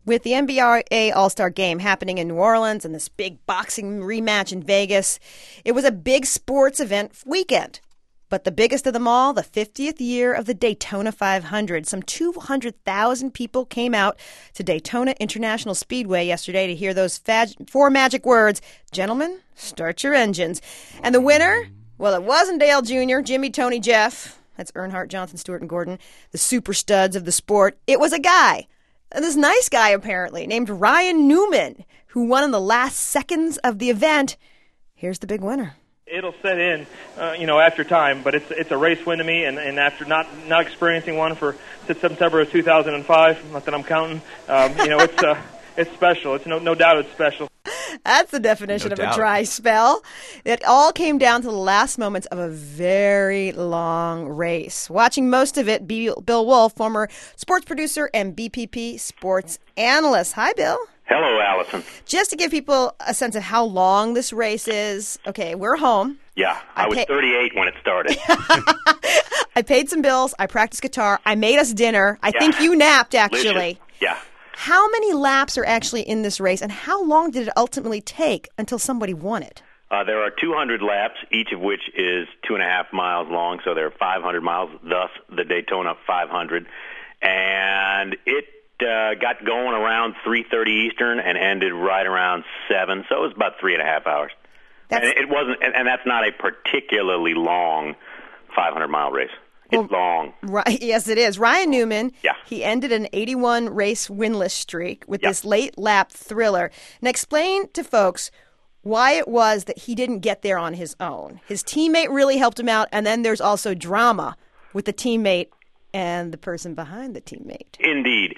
With the NBA All-Star Game happening in New Orleans and this big boxing rematch in Vegas, it was a big sports event weekend. But the biggest of them all, the 50th year of the Daytona 500. Some 200,000 people came out to Daytona International Speedway yesterday to hear those four magic words, "Gentlemen, start your engines." And the winner? Well, it wasn't Dale Jr., Jimmy, Tony, Jeff. That's Earnhardt, Johnson, Stewart, and Gordon, the super studs of the sport. It was a guy. This nice guy, apparently, named Ryan Newman, who won in the last seconds of the event. Here's the big winner. It'll set in, after time, but it's a race win to me, and after not experiencing one since September of 2005, not that I'm counting, it's special. It's no doubt it's special. That's the definition of a dry spell. It all came down to the last moments of a very long race. Watching most of it, Bill Wolf, former sports producer and BPP sports analyst. Hi, Bill. Hello, Allison. Just to give people a sense of how long this race is, okay, we're home. Yeah, I was 38 when it started. I paid some bills. I practiced guitar. I made us dinner. I think you napped, actually. Delicious. Yeah. How many laps are actually in this race, and how long did it ultimately take until somebody won it? There are 200 laps, each of which is 2.5 miles long, so there are 500 miles, thus the Daytona 500. And it got going around 3:30 Eastern and ended right around 7, so it was about 3.5 hours. And that's not a particularly long 500-mile race. It's long. Right, yes, it is. Ryan Newman, yeah. He ended an 81-race winless streak with this late lap thriller. Now explain to folks why it was that he didn't get there on his own. His teammate really helped him out, and then there's also drama with the teammate and the person behind the teammate. Indeed.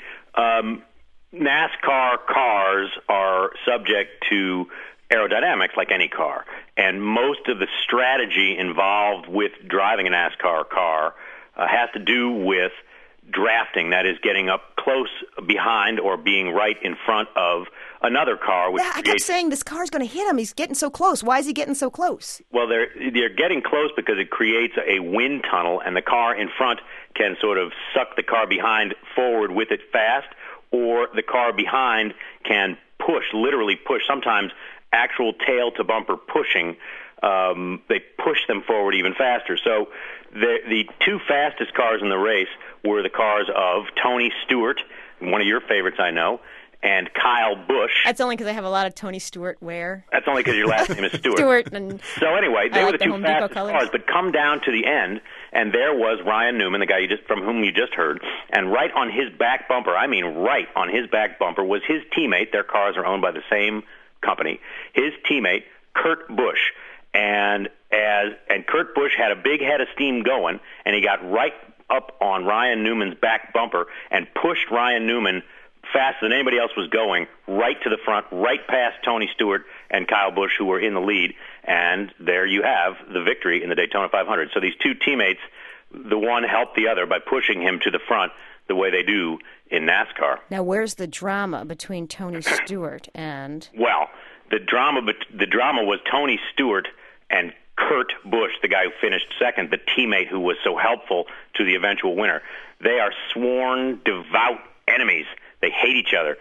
NASCAR cars are subject to aerodynamics like any car, and most of the strategy involved with driving a NASCAR car has to do with drafting, that is getting up close behind or being right in front of another car. Which I kept saying this car's going to hit him. He's getting so close. Why is he getting so close? Well, they're getting close because it creates a wind tunnel, and the car in front can sort of suck the car behind forward with it fast, or the car behind can literally push, sometimes actual tail-to-bumper pushing. They push them forward even faster. So the two fastest cars in the race were the cars of Tony Stewart, one of your favorites I know, and Kyle Busch. That's only because I have a lot of Tony Stewart wear. That's only because your last name is Stewart. So anyway, they were the two fastest cars, but come down to the end, and there was Ryan Newman, the guy from whom you just heard, and right on his back bumper, I mean right on his back bumper, was his teammate. Their cars are owned by the same company. His teammate, Kurt Busch. And Kurt Busch had a big head of steam going, and he got right up on Ryan Newman's back bumper and pushed Ryan Newman faster than anybody else was going, right to the front, right past Tony Stewart and Kyle Busch, who were in the lead. And there you have the victory in the Daytona 500. So these two teammates, the one helped the other by pushing him to the front the way they do in NASCAR. Now, where's the drama between Tony Stewart and... Well, the drama was Tony Stewart and Kurt Busch, the guy who finished second, the teammate who was so helpful to the eventual winner. They are sworn, devout enemies. They hate each other.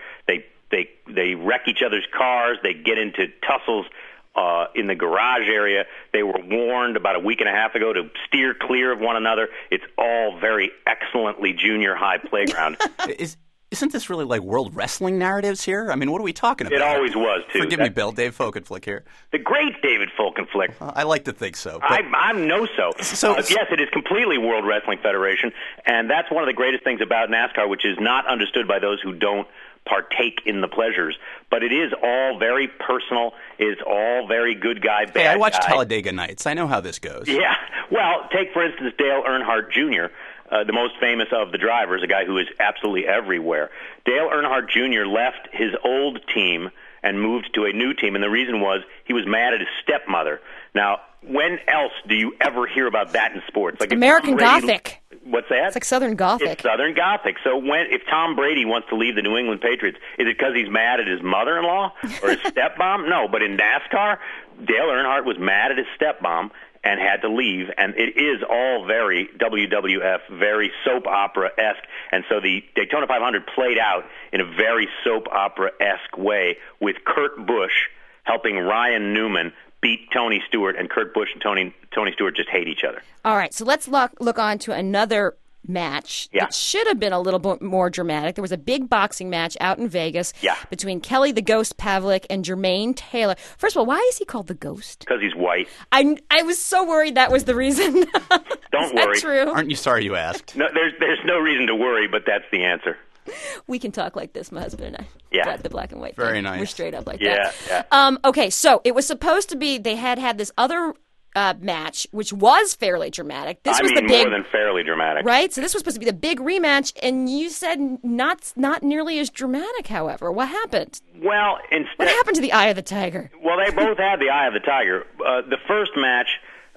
They wreck each other's cars. They get into tussles in the garage area. They were warned about a week and a half ago to steer clear of one another. It's all very excellently junior high playground. Isn't this really like World Wrestling narratives here? I mean, what are we talking about? It always was, too. Forgive me, Bill. Dave Folkenflick here. The great David Folkenflick. I like to think so. I'm no so. Yes, it is completely World Wrestling Federation, and that's one of the greatest things about NASCAR, which is not understood by those who don't partake in the pleasures. But it is all very personal. It's all very good guy, bad guy. Hey, I watched Talladega Nights. I know how this goes. Yeah. Well, take, for instance, Dale Earnhardt Jr., the most famous of the drivers, a guy who is absolutely everywhere. Dale Earnhardt Jr. left his old team and moved to a new team, and the reason was he was mad at his stepmother. Now, when else do you ever hear about that in sports? Like American Gothic. What's that? It's like Southern Gothic. It's Southern Gothic. So if Tom Brady wants to leave the New England Patriots, is it because he's mad at his mother-in-law or his stepmom? No, but in NASCAR, Dale Earnhardt was mad at his stepmom and had to leave, and it is all very WWF, very soap opera-esque, and so the Daytona 500 played out in a very soap opera-esque way with Kurt Busch helping Ryan Newman beat Tony Stewart, and Kurt Busch and Tony Stewart just hate each other. All right, so let's look on to another match that should have been a little bit more dramatic. There was a big boxing match out in Vegas between Kelly the Ghost Pavlik and Jermaine Taylor. First of all, why is he called the Ghost? Because he's white. I was so worried that was the reason. Don't worry. True? Aren't you sorry you asked? No, there's no reason to worry, but that's the answer. We can talk like this, my husband and I. Yeah. The black and white Very thing. nice. We're straight up like that. Yeah. Okay, so it was supposed to be, they had this other match, which was fairly dramatic. This was the big, more than fairly dramatic. Right? So this was supposed to be the big rematch, and you said not nearly as dramatic, however. What happened? Well, what happened to the Eye of the Tiger? Well, they both had the Eye of the Tiger. The first match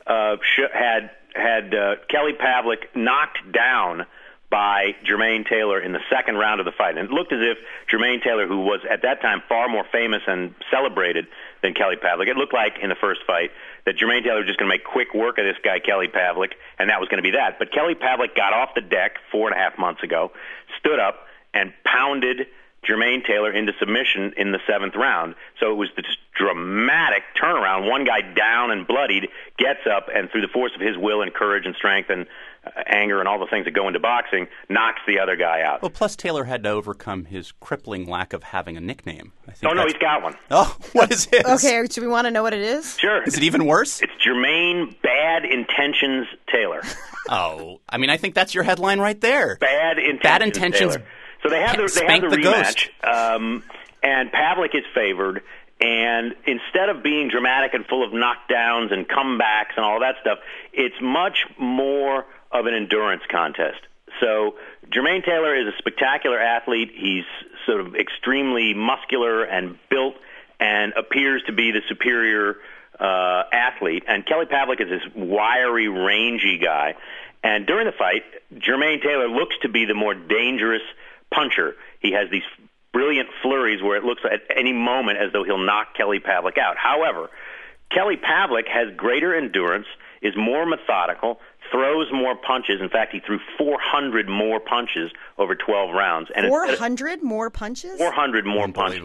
had Kelly Pavlik knocked down by Jermaine Taylor in the second round of the fight. And it looked as if Jermaine Taylor, who was at that time far more famous and celebrated than Kelly Pavlik, it looked like in the first fight that Jermaine Taylor was just going to make quick work of this guy, Kelly Pavlik, and that was going to be that. But Kelly Pavlik got off the deck 4.5 months ago, stood up, and pounded Jermaine Taylor into submission in the 7th round. So it was this dramatic turnaround. One guy down and bloodied gets up, and through the force of his will and courage and strength and anger and all the things that go into boxing, knocks the other guy out. Well, plus Taylor had to overcome his crippling lack of having a nickname. No, he's got one. Oh, what is his? Okay, do we want to know what it is? Sure. Is it even worse? It's Jermaine Bad Intentions Taylor. Oh, I mean, I think that's your headline right there. Bad Intentions Taylor. So they have the rematch, and Pavlik is favored. And instead of being dramatic and full of knockdowns and comebacks and all that stuff, it's much more of an endurance contest. So Jermaine Taylor is a spectacular athlete. He's sort of extremely muscular and built and appears to be the superior athlete. And Kelly Pavlik is this wiry, rangy guy. And during the fight, Jermaine Taylor looks to be the more dangerous puncher. He has these brilliant flurries where it looks at any moment as though he'll knock Kelly Pavlik out. However, Kelly Pavlik has greater endurance, is more methodical, throws more punches. In fact, he threw 400 more punches over 12 rounds. And 400 more punches? 400 more punches.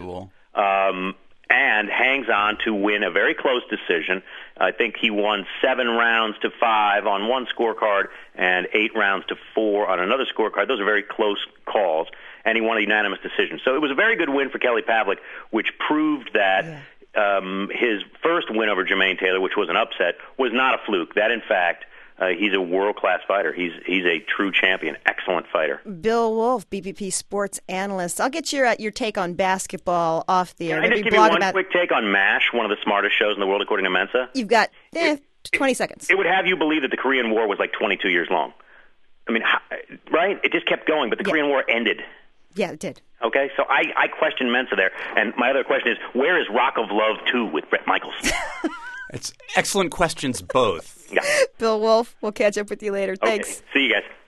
And hangs on to win a very close decision. I think he won 7 rounds to 5 on one scorecard and 8 rounds to 4 on another scorecard. Those are very close calls, and he won a unanimous decision. So it was a very good win for Kelly Pavlik, which proved that his first win over Jermaine Taylor, which was an upset, was not a fluke. That, in fact, he's a world-class fighter. He's a true champion, excellent fighter. Bill Wolf, BPP sports analyst. I'll get your take on basketball off the air. Can I just give you one quick take on MASH, one of the smartest shows in the world according to Mensa? You've got 20 seconds. It would have you believe that the Korean War was like 22 years long. I mean, right? It just kept going, but the Korean War ended. Yeah, it did. Okay, so I question Mensa there. And my other question is, where is Rock of Love 2 with Bret Michaels? It's excellent questions, both. Yeah. Bill Wolf, we'll catch up with you later. Thanks. Okay. See you guys.